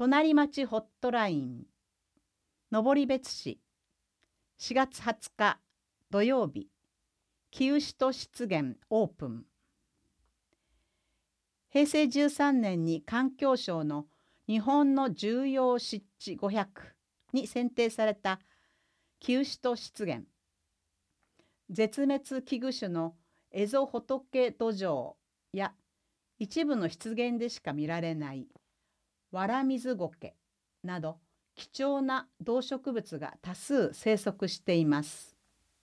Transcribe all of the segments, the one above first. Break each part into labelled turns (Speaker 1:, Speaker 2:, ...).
Speaker 1: 隣町ホットライン、登別市、4月20日土曜日、キウシト湿原オープン。平成13年に環境省の日本の重要湿地500に選定されたキウシト湿原。絶滅危惧種のエゾホトケドジョウや一部の湿原でしか見られないワラミズゴケなど貴重な動植物が多数生息しています。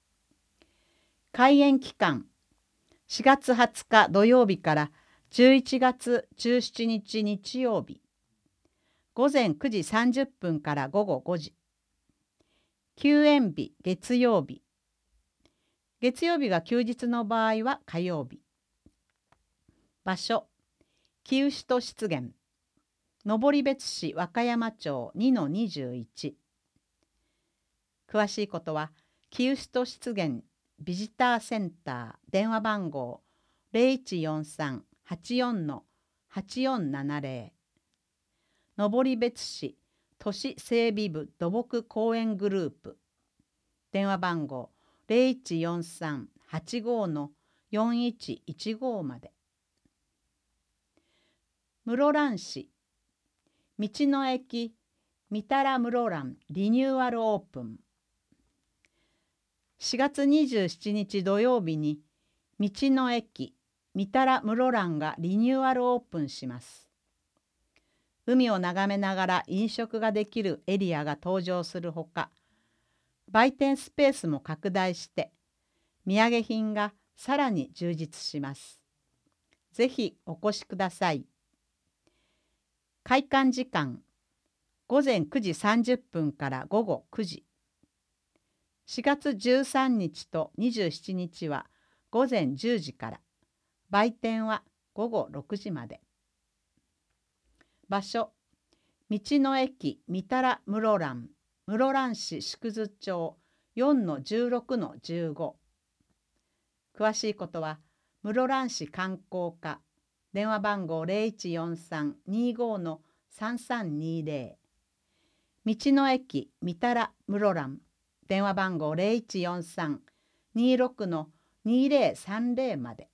Speaker 1: 開園期間4月20日土曜日から11月17日日曜日、午前9時30分から午後5時、休園日月曜日、月曜日が休日の場合は火曜日。場所、キウシト湿原、登別市和歌山町 2-21。詳しいことはキウシト湿原ビジターセンター電話番号 0143-84-8470。登別市都市整備部土木公園グループ電話番号 0143-85-4115 まで。室蘭市道の駅三多良室蘭リニューアルオープン。4月27日土曜日に道の駅三多良室蘭がリニューアルオープンします。海を眺めながら飲食ができるエリアが登場するほか、売店スペースも拡大して土産品がさらに充実します。ぜひお越しください。開館時間午前9時30分から午後9時。4月13日と27日は午前10時から、売店は午後6時まで。場所、道の駅三多良室蘭、室蘭市縮図町 4-16-15。詳しいことは室蘭市観光課電話番号 0143-25-3320。道の駅三多良室蘭電話番号 0143-26-2030 まで。